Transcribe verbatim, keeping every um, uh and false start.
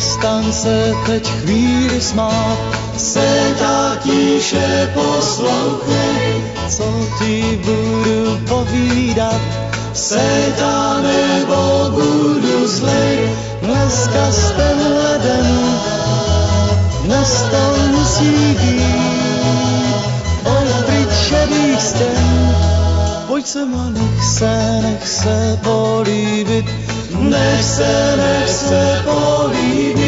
přestaň se teď chvíli smát. Se tak tiše poslouchej, co ti budu povídat. Seta nebo budu zlej, Dneska s tenhle den, dnes to musí být. Pojď pryč šedých stěn, pojď sem a nech se, nech se políbit. nech se, nech se políbit.